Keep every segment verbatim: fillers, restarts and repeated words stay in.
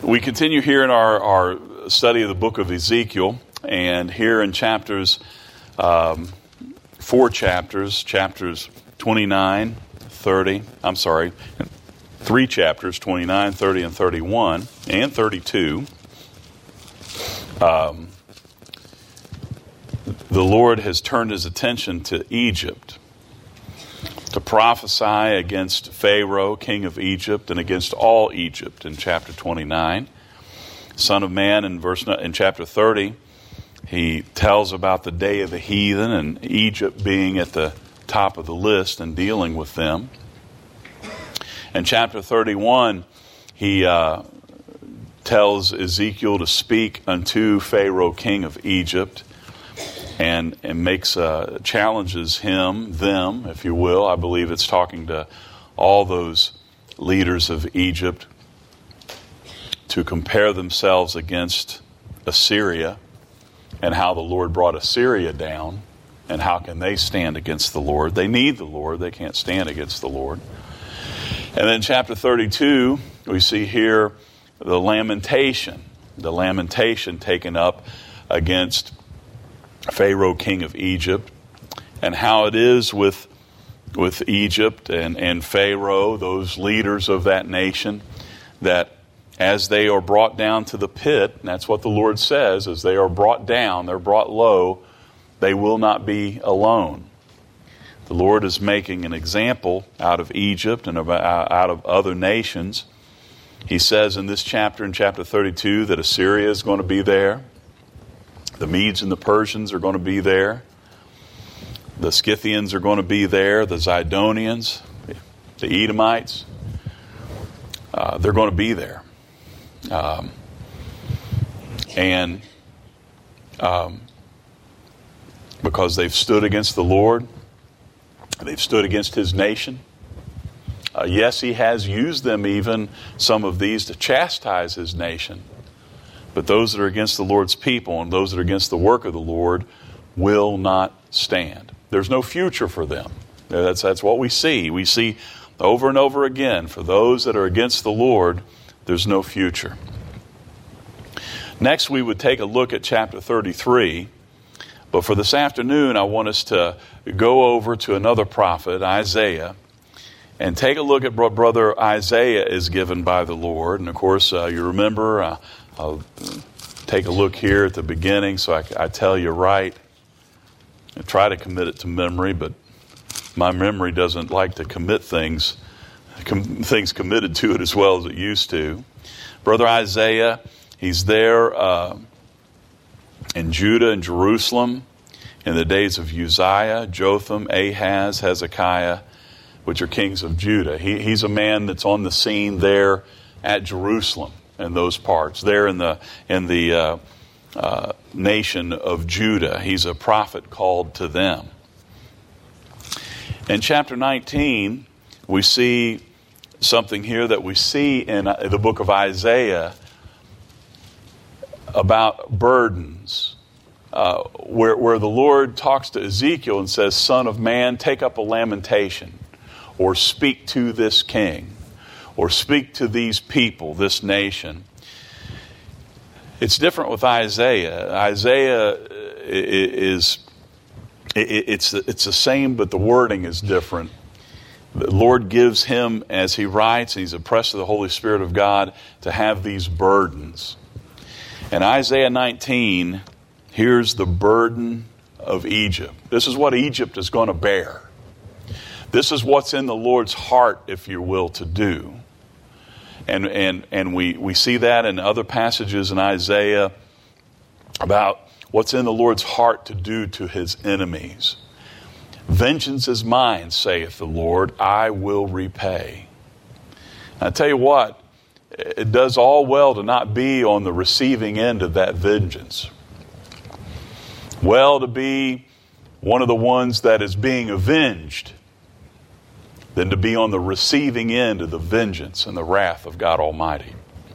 We continue here in our, our study of the book of Ezekiel, and here in chapters, um, four chapters, chapters twenty-nine, thirty, I'm sorry, three chapters, twenty-nine, thirty, and thirty-one, and thirty-two. Um, the Lord has turned his attention to Egypt, to prophesy against Pharaoh, king of Egypt, and against all Egypt in chapter twenty-nine. Son of Man, in verse in chapter thirty, he tells about the day of the heathen and Egypt being at the top of the list and dealing with them. In chapter thirty-one, he uh, tells Ezekiel to speak unto Pharaoh, king of Egypt, and, and makes uh, challenges him, them, if you will. I believe it's talking to all those leaders of Egypt to compare themselves against Assyria and how the Lord brought Assyria down and how can they stand against the Lord. They need the Lord. They can't stand against the Lord. And then chapter thirty-two, we see here the lamentation, the lamentation taken up against Pharaoh, king of Egypt, and how it is with with Egypt and, and Pharaoh, those leaders of that nation, that as they are brought down to the pit, and that's what the Lord says, as they are brought down, they're brought low, they will not be alone. The Lord is making an example out of Egypt and out of other nations. He says in this chapter, in chapter thirty-two, that Assyria is going to be there. The Medes and the Persians are going to be there. The Scythians are going to be there. The Zidonians, the Edomites, uh, they're going to be there. Um, and um, because they've stood against the Lord, they've stood against his nation. Uh, yes, he has used them, even some of these, to chastise his nation. But those that are against the Lord's people and those that are against the work of the Lord will not stand. There's no future for them. That's, that's what we see. We see over and over again, for those that are against the Lord, there's no future. Next, we would take a look at chapter thirty-three. But for this afternoon, I want us to go over to another prophet, Isaiah, and take a look at what Brother Isaiah is given by the Lord. And of course, uh, you remember, uh, I'll take a look here at the beginning so I, I tell you right. I try to commit it to memory, but my memory doesn't like to commit things, com- things committed to it as well as it used to. Brother Isaiah, he's there uh, in Judah and Jerusalem in the days of Uzziah, Jotham, Ahaz, Hezekiah, which are kings of Judah. He, he's a man that's on the scene there at Jerusalem and those parts, there in the in the uh, uh, nation of Judah. He's a prophet called to them. In chapter nineteen, we see something here that we see in the book of Isaiah about burdens, uh, where, where the Lord talks to Ezekiel and says, "Son of man, take up a lamentation, or speak to this king, or speak to these people, this nation." It's different with Isaiah. Isaiah is, it's, it's the same, but the wording is different. The Lord gives him, as he writes, and he's oppressed of the Holy Spirit of God, to have these burdens. In Isaiah nineteen, here's the burden of Egypt. This is what Egypt is going to bear. This is what's in the Lord's heart, if you will, to do. And and and we, we see that in other passages in Isaiah about what's in the Lord's heart to do to his enemies. "Vengeance is mine, saith the Lord, I will repay." And I tell you what, it does all well to not be on the receiving end of that vengeance. Well to be one of the ones that is being avenged than to be on the receiving end of the vengeance and the wrath of God Almighty.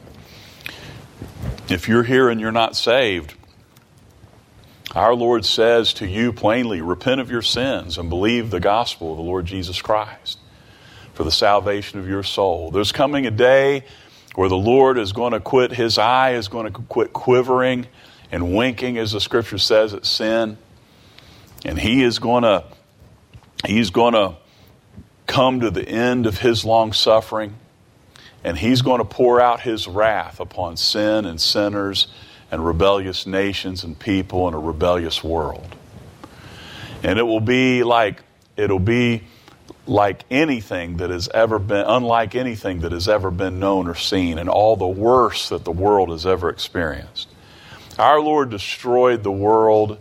If you're here and you're not saved, our Lord says to you plainly, repent of your sins and believe the gospel of the Lord Jesus Christ for the salvation of your soul. There's coming a day where the Lord is going to quit, his eye is going to quit quivering and winking, as the scripture says, at sin. And he is going to, he's going to come to the end of his long suffering. And he's going to pour out his wrath upon sin and sinners and rebellious nations and people in a rebellious world. And it will be like, it'll be like anything that has ever been, unlike anything that has ever been known or seen, and all the worst that the world has ever experienced. Our Lord destroyed the world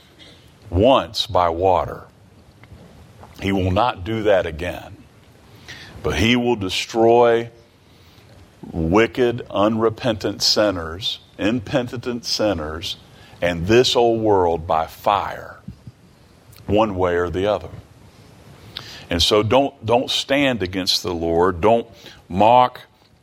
once by water. He will not do that again. But he will destroy wicked, unrepentant sinners, impenitent sinners, and this old world by fire, one way or the other. And so don't don't stand against the Lord. Don't mock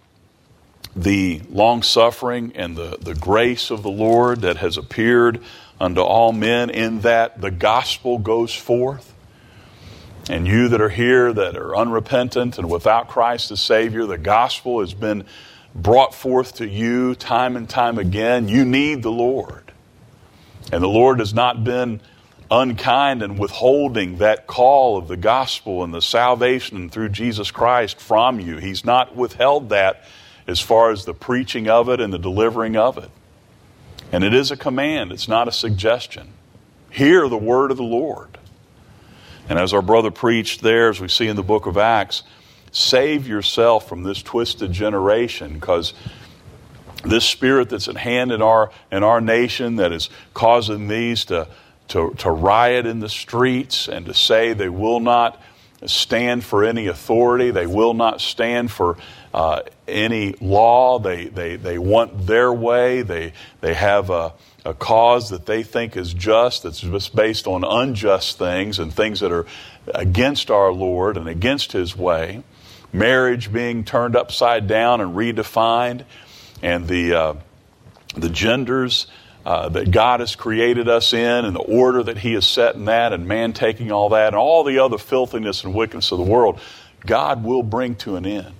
the long suffering and the, the grace of the Lord that has appeared unto all men, in that the gospel goes forth. And you that are here that are unrepentant and without Christ as Savior, the gospel has been brought forth to you time and time again. You need the Lord. And the Lord has not been unkind and withholding that call of the gospel and the salvation through Jesus Christ from you. He's not withheld that as far as the preaching of it and the delivering of it. And it is a command. It's not a suggestion. Hear the word of the Lord. And as our brother preached there, as we see in the book of Acts, save yourself from this twisted generation, because this spirit that's at hand in our in our nation that is causing these to To, to riot in the streets and to say they will not stand for any authority. They will not stand for uh, any law. They, they, they want their way. They, they have a, a cause that they think is just, that's just based on unjust things and things that are against our Lord and against his way. Marriage being turned upside down and redefined, and the, uh, the genders Uh, that God has created us in, and the order that he has set in that, and man taking all that, and all the other filthiness and wickedness of the world, God will bring to an end.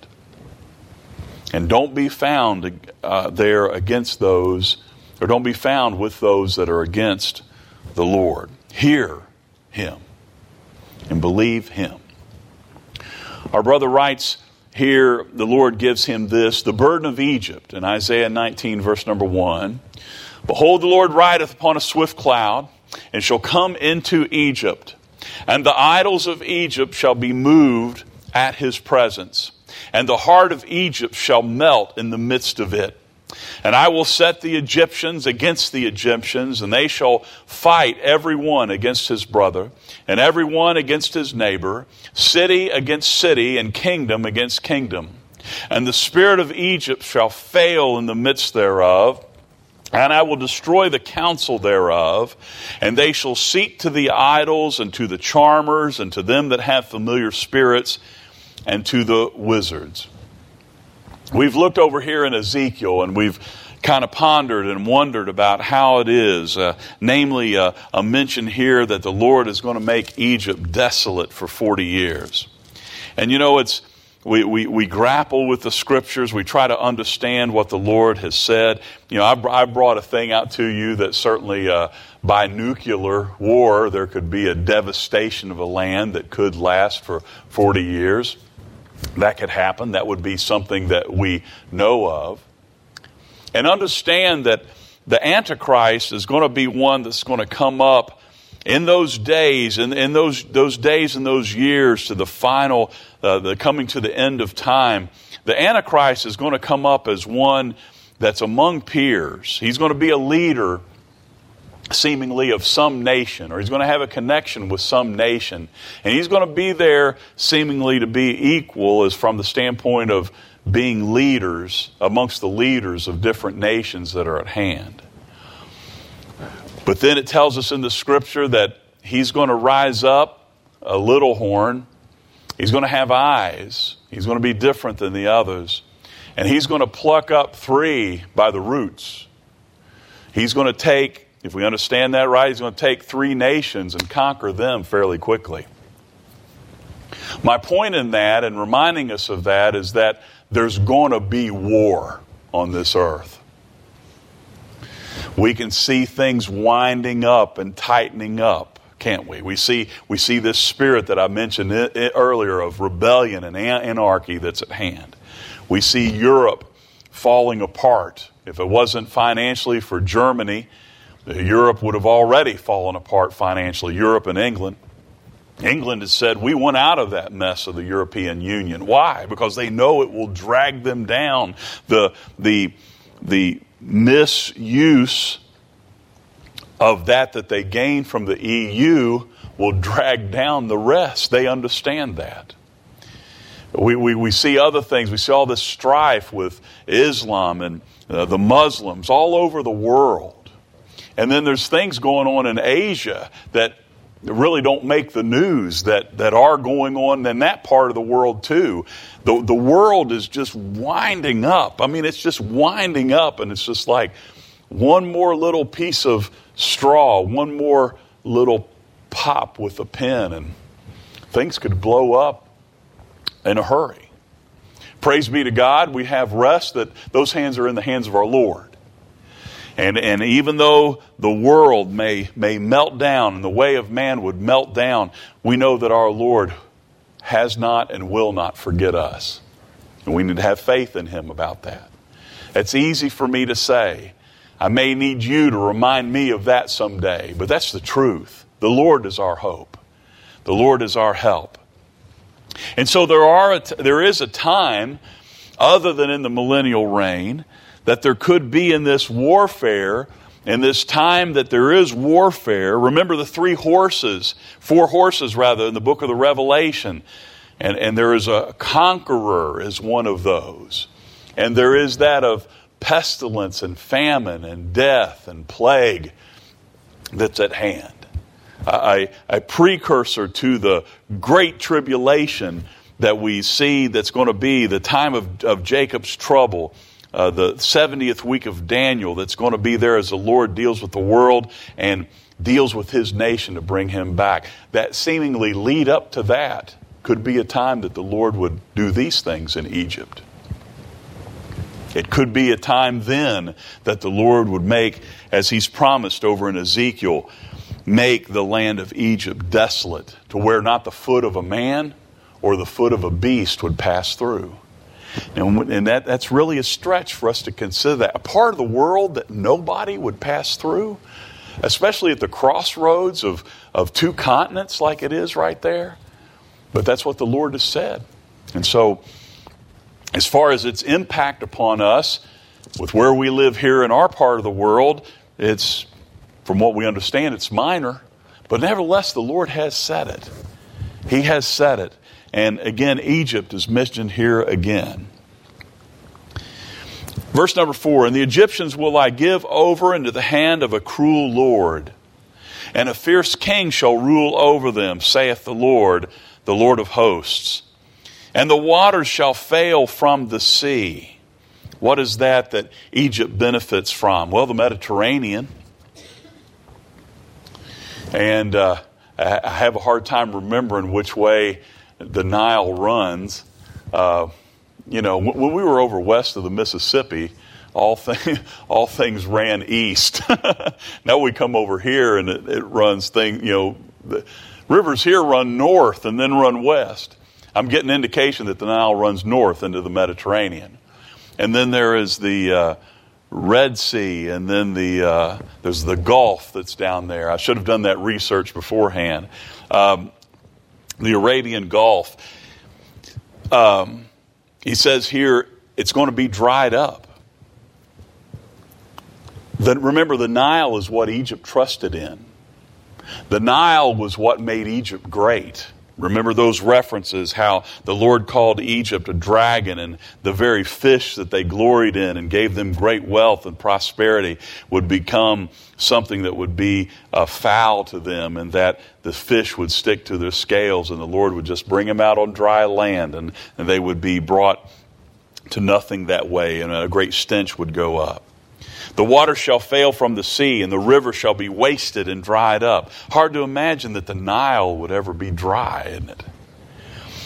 And don't be found uh, there against those, or don't be found with those that are against the Lord. Hear him and believe him. Our brother writes here, the Lord gives him this, the burden of Egypt, in Isaiah nineteen, verse number one. Behold, the Lord rideth upon a swift cloud, and shall come into Egypt. And the idols of Egypt shall be moved at his presence. And the heart of Egypt shall melt in the midst of it. And I will set the Egyptians against the Egyptians, and they shall fight every one against his brother, and every one against his neighbor, city against city, and kingdom against kingdom. And the spirit of Egypt shall fail in the midst thereof, and I will destroy the counsel thereof, and they shall seek to the idols, and to the charmers, and to them that have familiar spirits, and to the wizards. We've looked over here in Ezekiel, and we've kind of pondered and wondered about how it is, uh, namely uh, a mention here that the Lord is going to make Egypt desolate for forty years. And you know, it's We, we we grapple with the scriptures. We try to understand what the Lord has said. You know, I, I brought a thing out to you that certainly uh, by nuclear war, there could be a devastation of a land that could last for forty years. That could happen. That would be something that we know of. And understand that the Antichrist is going to be one that's going to come up in those days, in, in those those days and those years to the final, uh, the coming to the end of time. The Antichrist is going to come up as one that's among peers. He's going to be a leader, seemingly, of some nation, or he's going to have a connection with some nation. And he's going to be there, seemingly, to be equal as from the standpoint of being leaders amongst the leaders of different nations that are at hand. But then it tells us in the scripture that he's going to rise up, a little horn. He's going to have eyes. He's going to be different than the others. And he's going to pluck up three by the roots. He's going to take, if we understand that right, he's going to take three nations and conquer them fairly quickly. My point in that, and reminding us of that, is that there's going to be war on this earth. We can see things winding up and tightening up, can't we? We see we see this spirit that I mentioned earlier of rebellion and anarchy that's at hand. We see Europe falling apart. If it wasn't financially for Germany, Europe would have already fallen apart financially, Europe and England. England has said, we want out of that mess of the European Union. Why? Because they know it will drag them down. The, the, the misuse of that that they gain from the E U will drag down the rest. They understand that. We, we, we see other things. We see all this strife with Islam and uh, the Muslims all over the world. And then there's things going on in Asia that really don't make the news that, that are going on in that part of the world too. The, the world is just winding up. I mean, it's just winding up, and it's just like one more little piece of straw, one more little pop with a pin, and things could blow up in a hurry. Praise be to God, we have rest that those hands are in the hands of our Lord. And and even though the world may may melt down and the way of man would melt down, we know that our Lord has not and will not forget us. And we need to have faith in Him about that. It's easy for me to say. I may need you to remind me of that someday, but that's the truth. The Lord is our hope. The Lord is our help. And so there are a t- there is a time, other than in the millennial reign, that there could be in this warfare, in this time that there is warfare. Remember the three horses, four horses rather, in the book of the Revelation. And, and there is a conqueror is one of those. And there is that of pestilence and famine and death and plague that's at hand. A, a precursor to the great tribulation that we see that's going to be the time of, of Jacob's trouble. Uh, the seventieth week of Daniel that's going to be there as the Lord deals with the world and deals with His nation to bring Him back. That seemingly lead up to that could be a time that the Lord would do these things in Egypt. It could be a time then that the Lord would make, as He's promised over in Ezekiel, make the land of Egypt desolate to where not the foot of a man or the foot of a beast would pass through. And, and that, that's really a stretch for us to consider that. A part of the world that nobody would pass through, especially at the crossroads of, of two continents like it is right there. But that's what the Lord has said. And so, as far as its impact upon us, with where we live here in our part of the world, it's, from what we understand, it's minor. But nevertheless, the Lord has said it. He has said it. And again, Egypt is mentioned here again. Verse number four, and the Egyptians will I give over into the hand of a cruel Lord, and a fierce king shall rule over them, saith the Lord, the Lord of hosts. And the waters shall fail from the sea. What is that that Egypt benefits from? Well, the Mediterranean. And uh, I have a hard time remembering which way the Nile runs. Uh, you know, when we were over west of the Mississippi, all, th- all things ran east. Now we come over here and it, it runs thing. You know, the rivers here run north and then run west. I'm getting indication that the Nile runs north into the Mediterranean, and then there is the uh, Red Sea, and then the uh, there's the Gulf that's down there. I should have done that research beforehand. Um, the Arabian Gulf. Um, he says here it's going to be dried up. Then remember, the Nile is what Egypt trusted in. The Nile was what made Egypt great. Remember those references, how the Lord called Egypt a dragon, and the very fish that they gloried in and gave them great wealth and prosperity would become something that would be uh, foul to them, and that the fish would stick to their scales, and the Lord would just bring them out on dry land, and, and they would be brought to nothing that way, and a great stench would go up. The water shall fail from the sea, and the river shall be wasted and dried up. Hard to imagine that the Nile would ever be dry, isn't it?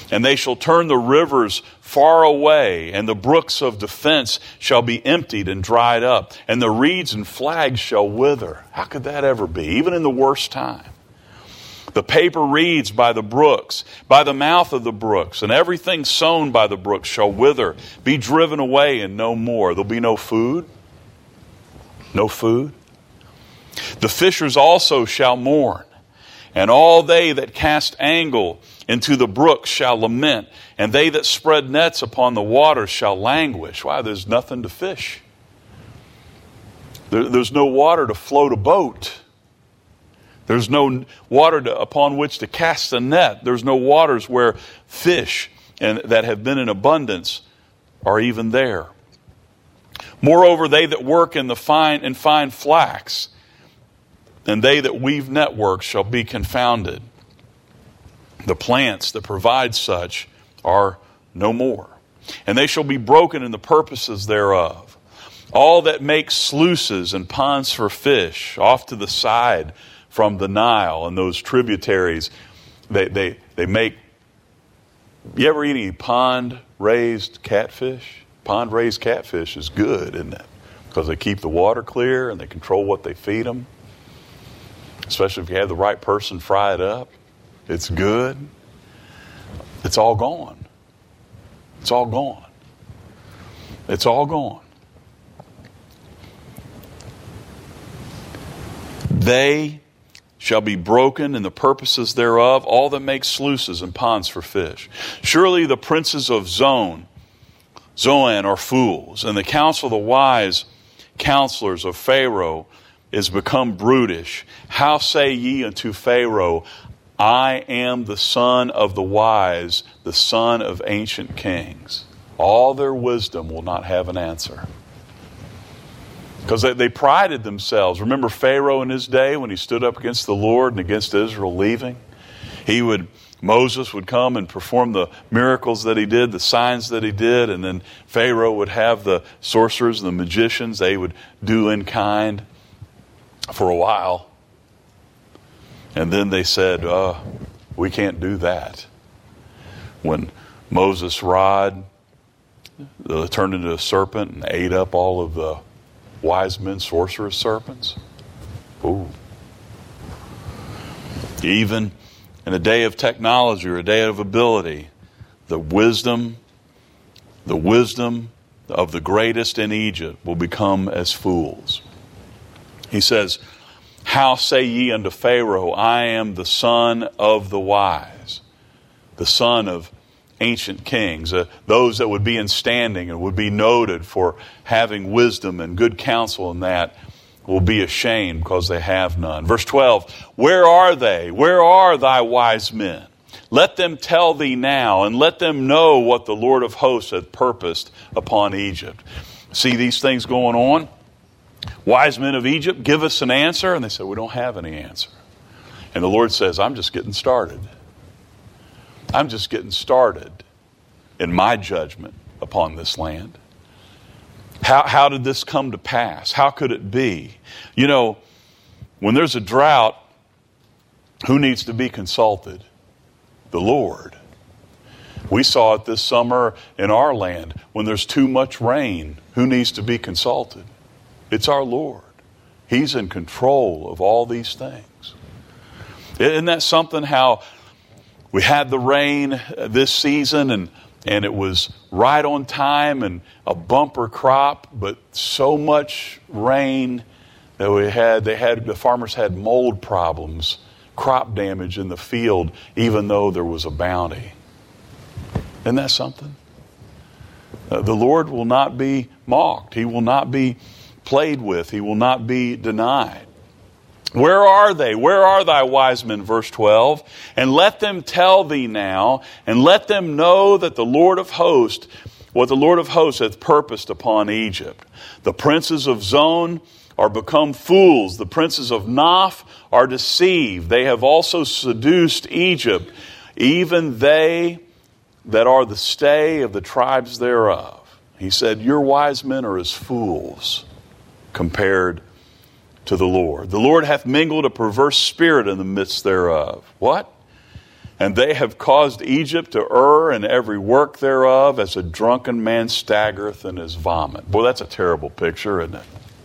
And they shall turn the rivers far away, and the brooks of defense shall be emptied and dried up, and the reeds and flags shall wither. How could that ever be, even in the worst time? The paper reeds by the brooks, by the mouth of the brooks, and everything sown by the brooks shall wither, be driven away, and no more. There'll be no food. No food. The fishers also shall mourn, and all they that cast angle into the brooks shall lament, and they that spread nets upon the waters shall languish. Why? There's nothing to fish. There, there's no water to float a boat. There's no water to, upon which to cast a net. There's no waters where fish and that have been in abundance are even there. Moreover, they that work in the fine and fine flax, and they that weave networks shall be confounded. The plants that provide such are no more, and they shall be broken in the purposes thereof. All that make sluices and ponds for fish off to the side from the Nile and those tributaries, they they they make. You ever eat any pond-raised catfish? Pond-raised catfish is good, isn't it? Because they keep the water clear and they control what they feed them. Especially if you have the right person fry it up. It's good. It's all gone. It's all gone. It's all gone. They shall be broken in the purposes thereof, all that make sluices and ponds for fish. Surely the princes of Zon, Zoan are fools, and the counsel of the wise counselors of Pharaoh is become brutish. How say ye unto Pharaoh, I am the son of the wise, the son of ancient kings? All their wisdom will not have an answer. Because they, they prided themselves. Remember Pharaoh in his day when he stood up against the Lord and against Israel leaving? He would, Moses would come and perform the miracles that he did, the signs that he did, and then Pharaoh would have the sorcerers, the magicians, they would do in kind for a while. And then they said, uh, we can't do that. When Moses' rod uh, turned into a serpent and ate up all of the wise men, sorcerers, serpents. Ooh. Even in a day of technology or a day of ability, the wisdom, the wisdom of the greatest in Egypt will become as fools. He says, how say ye unto Pharaoh, I am the son of the wise, the son of ancient kings, uh, those that would be in standing and would be noted for having wisdom and good counsel, and that will be ashamed because they have none. Verse twelve, where are they? Where are thy wise men? Let them tell thee now, and let them know what the Lord of hosts hath purposed upon Egypt. See these things going on? Wise men of Egypt, give us an answer. And they said, we don't have any answer. And the Lord says, I'm just getting started. I'm just getting started in my judgment upon this land. How, how did this come to pass? How could it be? You know, when there's a drought, who needs to be consulted? The Lord. We saw it this summer in our land. When there's too much rain, who needs to be consulted? It's our Lord. He's in control of all these things. Isn't that something how we had the rain this season and, and it was right on time and a bumper crop, but so much rain that we had, they had, the farmers had mold problems, crop damage in the field, even though there was a bounty. Isn't that something? Uh, the Lord will not be mocked. He will not be played with. He will not be denied. Where are they? Where are thy wise men? Verse twelve. And let them tell thee now, and let them know that the Lord of hosts, what the Lord of hosts hath purposed upon Egypt. The princes of Zon are become fools. The princes of Noph are deceived. They have also seduced Egypt, even they that are the stay of the tribes thereof. He said, your wise men are as fools compared to the Lord. The Lord hath mingled a perverse spirit in the midst thereof. What? And they have caused Egypt to err in every work thereof, as a drunken man staggereth in his vomit. Boy, that's a terrible picture, isn't it?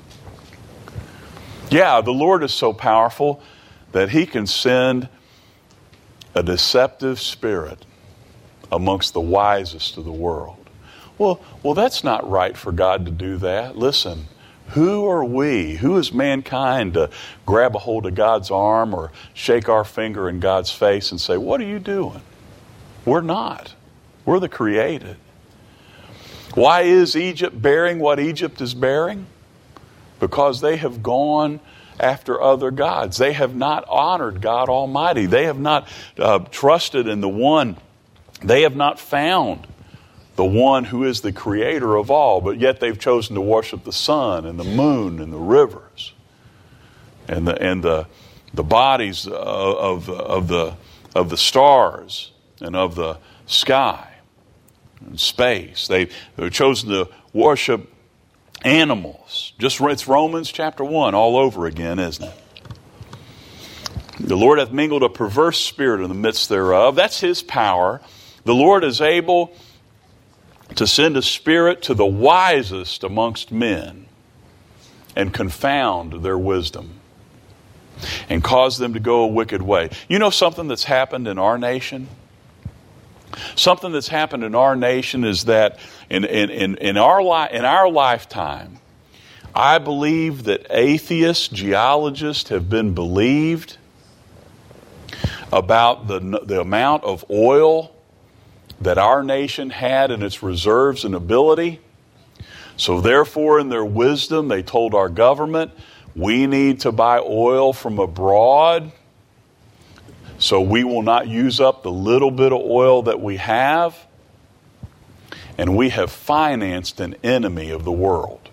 Yeah, the Lord is so powerful that he can send a deceptive spirit amongst the wisest of the world. Well, well, that's not right for God to do that. Listen, who are we? Who is mankind to grab a hold of God's arm or shake our finger in God's face and say, what are you doing? We're not. We're the created. Why is Egypt bearing what Egypt is bearing? Because they have gone after other gods. They have not honored God Almighty. They have not uh, trusted in the one. They have not found the one who is the creator of all, but yet they've chosen to worship the sun and the moon and the rivers and the and the the bodies of, of, of the of the stars and of the sky and space. They, they've chosen to worship animals. Just it's Romans chapter one all over again, isn't it? The Lord hath mingled a perverse spirit in the midst thereof. That's his power. The Lord is able to send a spirit to the wisest amongst men and confound their wisdom and cause them to go a wicked way. You know something that's happened in our nation? Something that's happened in our nation is that in, in, in, in, our, li- in our lifetime, I believe that atheists, geologists have been believed about the, the amount of oil that our nation had in its reserves and ability. So therefore, in their wisdom, they told our government, we need to buy oil from abroad, so we will not use up the little bit of oil that we have. And we have financed an enemy of the world.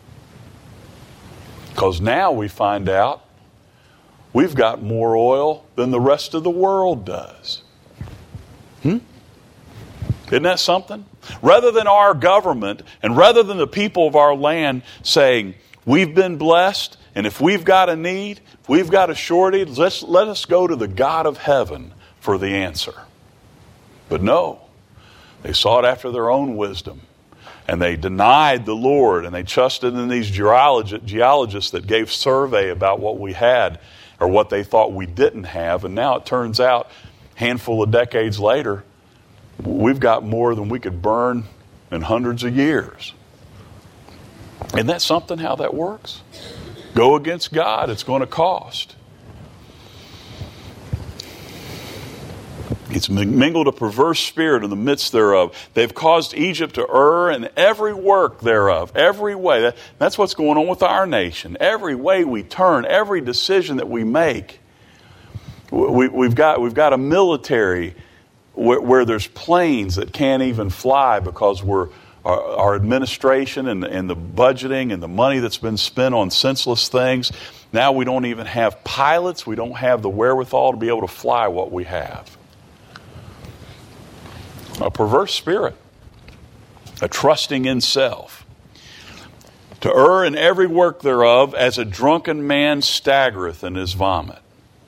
Because now we find out we've got more oil than the rest of the world does. Hmm? Isn't that something? Rather than our government and rather than the people of our land saying, we've been blessed, and if we've got a need, if we've got a shortage, let's, let us go to the God of heaven for the answer. But no, they sought after their own wisdom, and they denied the Lord, and they trusted in these geolog- geologists that gave survey about what we had or what they thought we didn't have. And now it turns out, a handful of decades later, we've got more than we could burn in hundreds of years. Isn't that something, how that works? Go against God, it's going to cost. It's mingled a perverse spirit in the midst thereof. They've caused Egypt to err in every work thereof, every way. That, that's what's going on with our nation. Every way we turn, every decision that we make. We, we've got, we've got a military where, where there's planes that can't even fly because we're Our, our administration and, and the budgeting and the money that's been spent on senseless things. Now we don't even have pilots. We don't have the wherewithal to be able to fly what we have. A perverse spirit. A trusting in self. To err in every work thereof, as a drunken man staggereth in his vomit.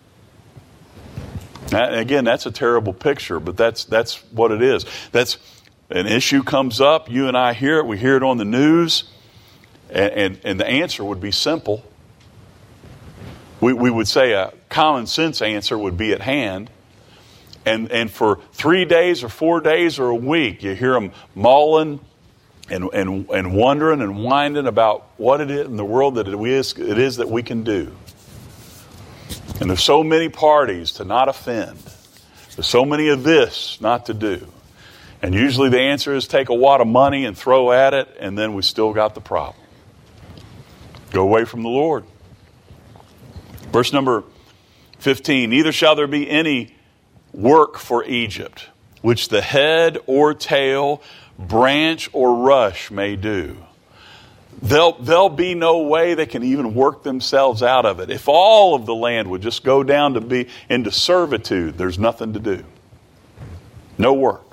Now, again, that's a terrible picture, but that's that's what it is. That's An issue comes up, you and I hear it, we hear it on the news, and, and, and the answer would be simple. We, we would say a common sense answer would be at hand. And, and for three days or four days or a week, you hear them mulling and, and, and wondering and winding about what it is in the world that it is, it is that we can do. And there's so many parties to not offend. There's so many of this not to do. And usually the answer is take a wad of money and throw at it, and then we still got the problem. Go away from the Lord. Verse number fifteen, neither shall there be any work for Egypt, which the head or tail, branch or rush may do. There'll, there'll be no way they can even work themselves out of it. If all of the land would just go down to be into servitude, there's nothing to do. No work.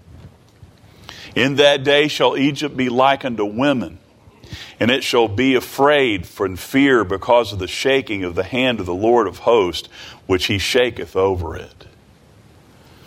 In that day shall Egypt be like unto women, and it shall be afraid for fear because of the shaking of the hand of the Lord of hosts, which he shaketh over it.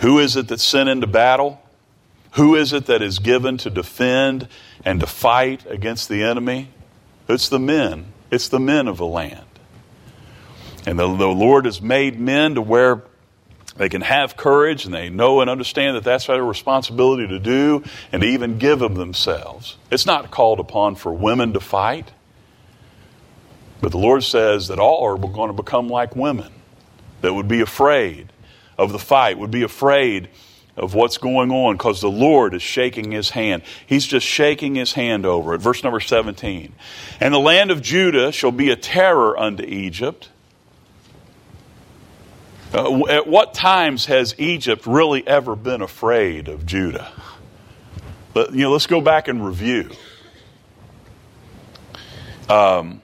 Who is it that's sent into battle? Who is it that is given to defend and to fight against the enemy? It's the men. It's the men of the land. And the, the Lord has made men to where they can have courage and they know and understand that that's their responsibility to do and to even give of themselves. It's not called upon for women to fight. But the Lord says that all are going to become like women that would be afraid of the fight, would be afraid of what's going on because the Lord is shaking his hand. He's just shaking his hand over it. Verse number seventeen. And the land of Judah shall be a terror unto Egypt. Uh, at what times has Egypt really ever been afraid of Judah? But, you know, let's go back and review. Um,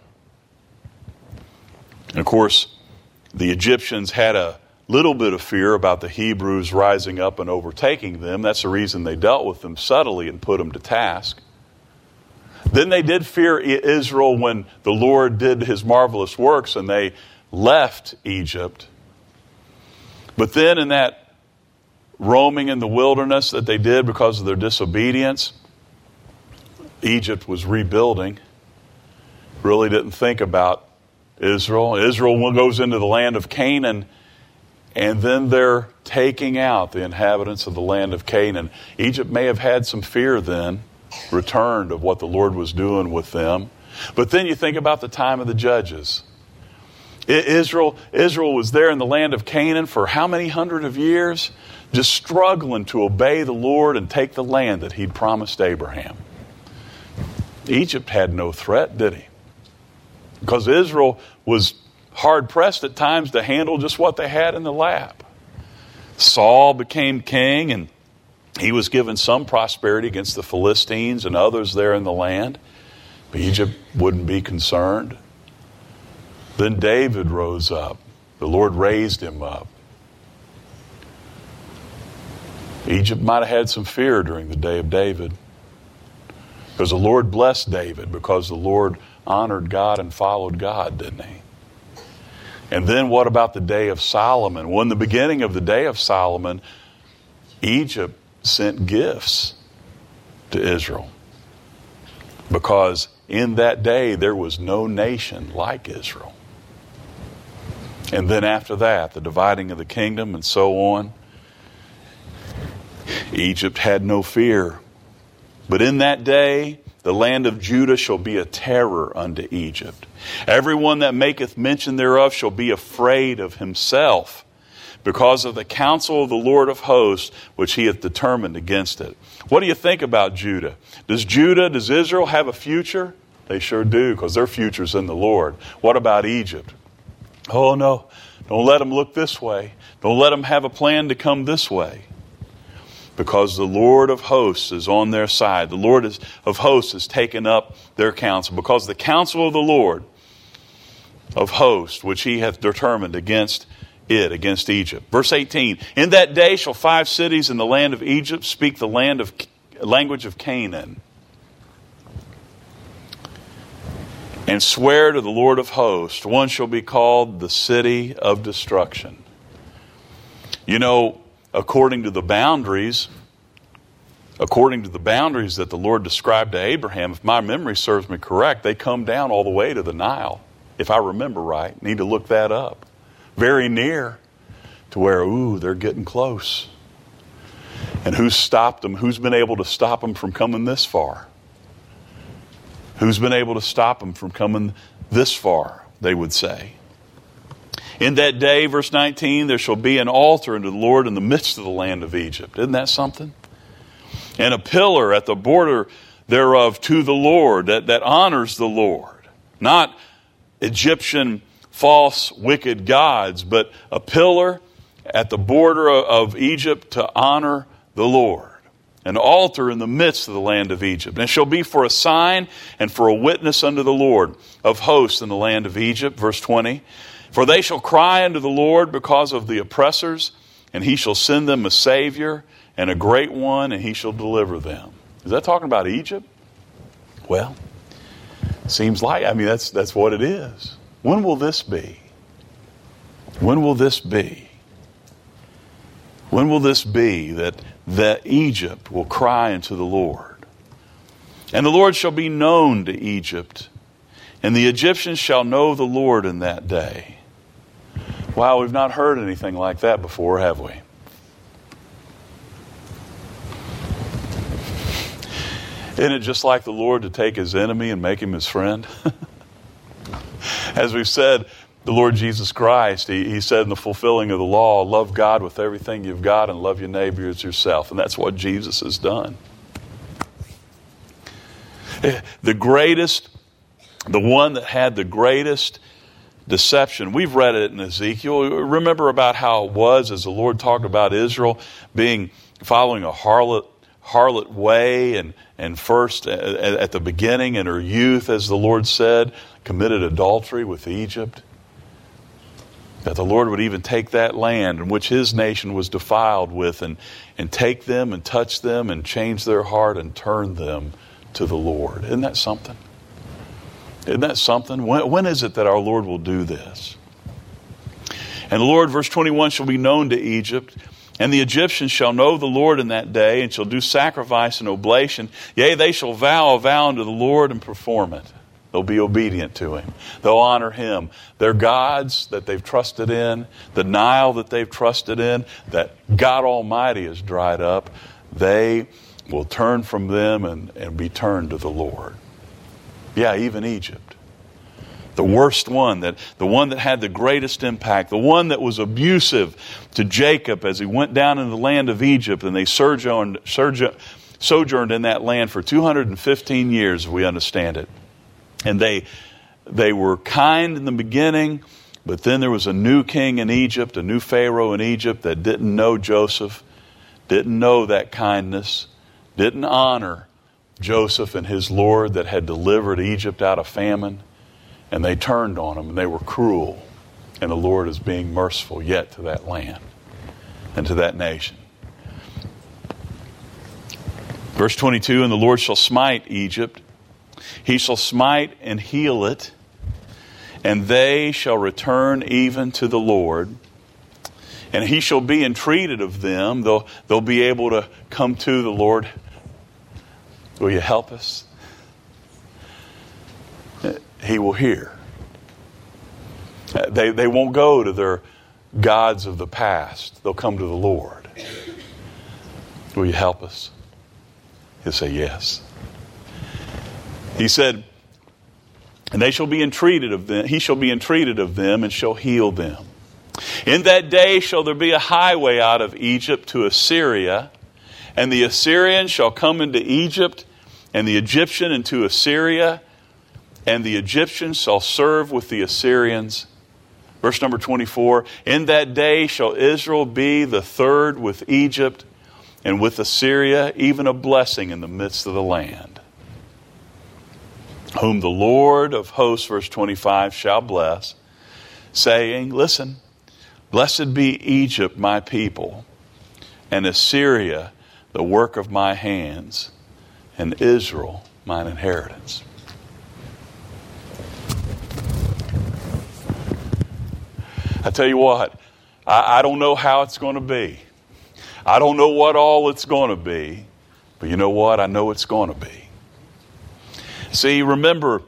and of course, the Egyptians had a little bit of fear about the Hebrews rising up and overtaking them. That's the reason they dealt with them subtly and put them to task. Then they did fear Israel when the Lord did his marvelous works and they left Egypt. But then in that roaming in the wilderness that they did because of their disobedience, Egypt was rebuilding. Really didn't think about Israel. Israel goes into the land of Canaan, and then they're taking out the inhabitants of the land of Canaan. Egypt may have had some fear then, returned of what the Lord was doing with them. But then you think about the time of the judges. Israel, Israel was there in the land of Canaan for how many hundred of years? Just struggling to obey the Lord and take the land that he'd promised Abraham. Egypt had no threat, did he? Because Israel was hard-pressed at times to handle just what they had in the lap. Saul became king, and he was given some prosperity against the Philistines and others there in the land. But Egypt wouldn't be concerned. Then David rose up. The Lord raised him up. Egypt might have had some fear during the day of David. Because the Lord blessed David because the Lord honored God and followed God, didn't he? And then what about the day of Solomon? Well, in the beginning of the day of Solomon, Egypt sent gifts to Israel. Because in that day there was no nation like Israel. And then after that, the dividing of the kingdom and so on, Egypt had no fear. But in that day, the land of Judah shall be a terror unto Egypt. Everyone that maketh mention thereof shall be afraid of himself, because of the counsel of the Lord of hosts, which he hath determined against it. What do you think about Judah? Does Judah, does Israel have a future? They sure do, because their future's in the Lord. What about Egypt? Oh no, don't let them look this way. Don't let them have a plan to come this way. Because the Lord of hosts is on their side. The Lord is, of hosts has taken up their counsel. Because the counsel of the Lord of hosts, which he hath determined against it, against Egypt. Verse eighteen, in that day shall five cities in the land of Egypt speak the land of language of Canaan, and swear to the Lord of hosts. One shall be called the city of destruction. You know, according to the boundaries, according to the boundaries that the Lord described to Abraham, if my memory serves me correct, they come down all the way to the Nile. If I remember right, need to look that up. Very near to where, ooh, they're getting close. And who's stopped them? Who's been able to stop them from coming this far? Who's been able to stop them from coming this far, they would say. In that day, verse nineteen, there shall be an altar unto the Lord in the midst of the land of Egypt. Isn't that something? And a pillar at the border thereof to the Lord, that, that honors the Lord. Not Egyptian false wicked gods, but a pillar at the border of Egypt to honor the Lord. An altar in the midst of the land of Egypt. And it shall be for a sign and for a witness unto the Lord of hosts in the land of Egypt. Verse twenty. For they shall cry unto the Lord because of the oppressors, and he shall send them a Savior and a great one, and he shall deliver them. Is that talking about Egypt? Well, seems like, I mean, that's that's what it is. When will this be? When will this be? When will this be that, that Egypt will cry unto the Lord? And the Lord shall be known to Egypt, and the Egyptians shall know the Lord in that day. Wow, we've not heard anything like that before, have we? Isn't it just like the Lord to take his enemy and make him his friend? As we've said, the Lord Jesus Christ, he, he said in the fulfilling of the law, love God with everything you've got and love your neighbor as yourself. And that's what Jesus has done. The greatest, the one that had the greatest deception. We've read it in Ezekiel. Remember about how it was as the Lord talked about Israel being, following a harlot, harlot way, and, and first at, at the beginning in her youth, as the Lord said, committed adultery with Egypt. That the Lord would even take that land in which his nation was defiled with and, and take them and touch them and change their heart and turn them to the Lord. Isn't that something? Isn't that something? When, when is it that our Lord will do this? And the Lord, verse twenty-one, shall be known to Egypt, and the Egyptians shall know the Lord in that day, and shall do sacrifice and oblation. Yea, they shall vow a vow unto the Lord and perform it. They'll be obedient to him. They'll honor him. Their gods that they've trusted in, the Nile that they've trusted in, that God Almighty has dried up, they will turn from them and, and be turned to the Lord. Yeah, even Egypt. The worst one, that the one that had the greatest impact, the one that was abusive to Jacob as he went down into the land of Egypt, and they sojourned, sojourned in that land for two hundred fifteen years, if we understand it. And they they were kind in the beginning, but then there was a new king in Egypt, a new Pharaoh in Egypt that didn't know Joseph, didn't know that kindness, didn't honor Joseph and his Lord that had delivered Egypt out of famine. And they turned on him, and they were cruel. And the Lord is being merciful yet to that land and to that nation. Verse twenty-two, and the Lord shall smite Egypt. He shall smite and heal it, and they shall return even to the Lord. And he shall be entreated of them. They'll, they'll be able to come to the Lord. Will you help us? He will hear. They, they won't go to their gods of the past. They'll come to the Lord. Will you help us? He'll say yes. He said, and they shall be entreated of them. He shall be entreated of them and shall heal them. In that day shall there be a highway out of Egypt to Assyria, and the Assyrian shall come into Egypt, and the Egyptian into Assyria, and the Egyptians shall serve with the Assyrians. Verse number twenty-four, in that day shall Israel be the third with Egypt, and with Assyria, even a blessing in the midst of the land. Whom the Lord of hosts, verse twenty-five, shall bless, saying, listen, blessed be Egypt, my people, and Assyria, the work of my hands, and Israel, mine inheritance. I tell you what, I, I don't know how it's going to be. I don't know what all it's going to be. But you know what? I know it's going to be. See, remember,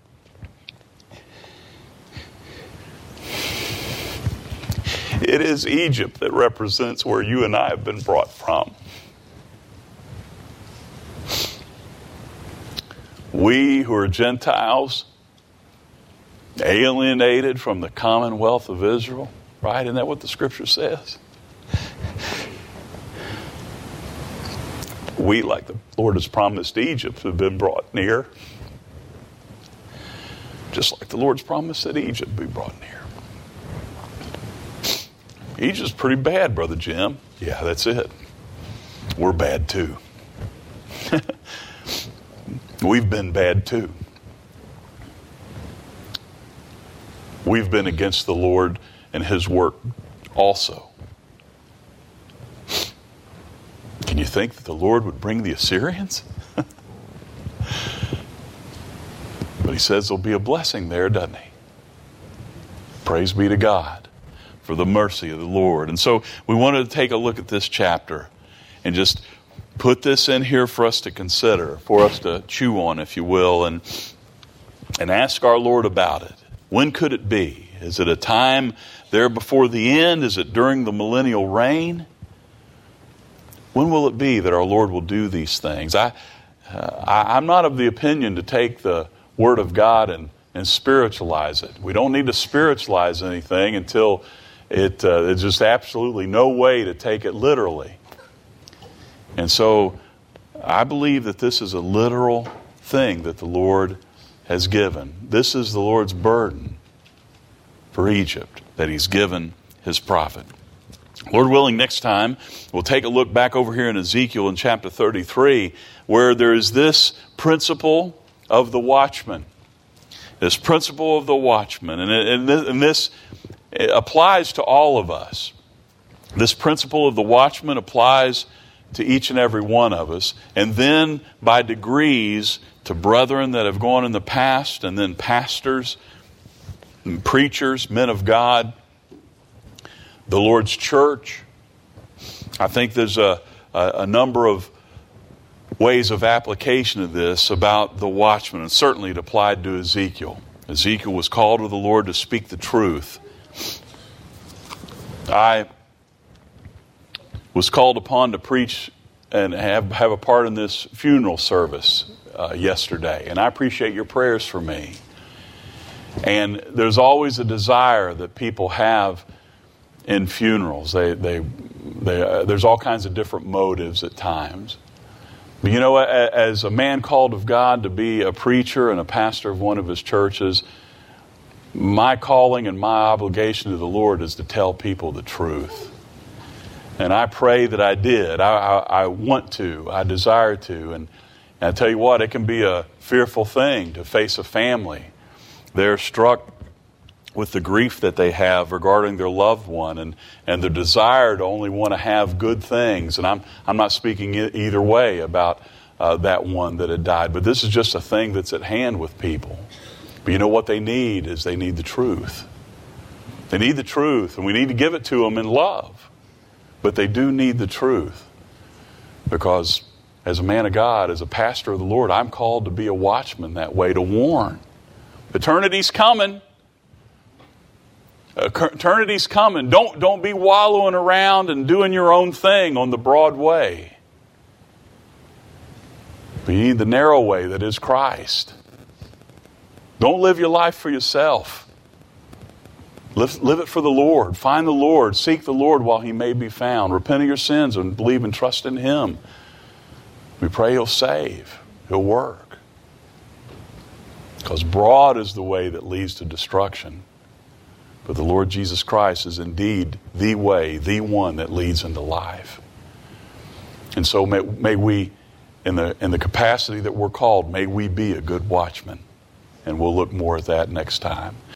it is Egypt that represents where you and I have been brought from. We who are Gentiles, alienated from the commonwealth of Israel, right? Isn't that what the scripture says? We, like the Lord has promised Egypt, have been brought near. Just like the Lord's promised that Egypt be brought near. Egypt's pretty bad, Brother Jim. Yeah, that's it. We're bad too. We've been bad too. We've been against the Lord and his work also. Can you think that the Lord would bring the Assyrians? But he says there'll be a blessing there, doesn't he? Praise be to God. for the mercy of the Lord. And so we wanted to take a look at this chapter and just put this in here for us to consider, for us to chew on, if you will, and and ask our Lord about it. When could it be? Is it a time there before the end? Is it during the millennial reign? When will it be that our Lord will do these things? I, uh, I, I'm not of the opinion to take the Word of God and, and spiritualize it. We don't need to spiritualize anything until it, uh, there's just absolutely no way to take it literally. And so I believe that this is a literal thing that the Lord has given. This is the Lord's burden for Egypt that He's given His prophet. Lord willing, next time we'll take a look back over here in Ezekiel in chapter thirty-three, where there is this principle of the watchman. This principle of the watchman. And, and, and this applies to all of us. This principle of the watchman applies to each and every one of us. And then by degrees to brethren that have gone in the past, and then pastors and preachers, men of God, the Lord's church. I think there's a, a, a number of ways of application of this about the watchman, and certainly it applied to Ezekiel. Ezekiel was called of the Lord to speak the truth. I was called upon to preach and have, have a part in this funeral service uh, yesterday, and I appreciate your prayers for me. And there's always a desire that people have in funerals. They, they, they, uh, there's all kinds of different motives at times. But you know, as a man called of God to be a preacher and a pastor of one of his churches, my calling and my obligation to the Lord is to tell people the truth. And I pray that I did. I, I, I want to. I desire to. And, and I tell you what, it can be a fearful thing to face a family. They're struck with the grief that they have regarding their loved one, and, and their desire to only want to have good things. And I'm I'm not speaking e- either way about uh, that one that had died, but this is just a thing that's at hand with people. But you know what they need is they need the truth. They need the truth, and we need to give it to them in love. But they do need the truth, because as a man of God, as a pastor of the Lord, I'm called to be a watchman that way, to warn. Eternity's coming. Eternity's coming. Don't, don't be wallowing around and doing your own thing on the broad way. But you need the narrow way that is Christ. Don't live your life for yourself. Live, live it for the Lord. Find the Lord. Seek the Lord while He may be found. Repent of your sins and believe and trust in Him. We pray He'll save. He'll work. Because broad is the way that leads to destruction. But the Lord Jesus Christ is indeed the way, the one that leads into life. And so may, may we, in the, in the capacity that we're called, may we be a good watchman. And we'll look more at that next time.